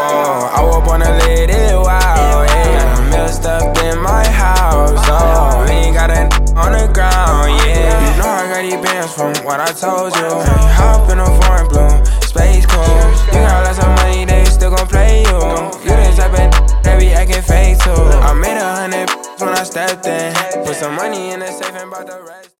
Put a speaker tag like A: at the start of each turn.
A: oh. I was born to let it wild, yeah. Got a mill stuffed in my house, oh. We ain't got a on the ground, yeah. You know I got these bands from what I told you. Hop in a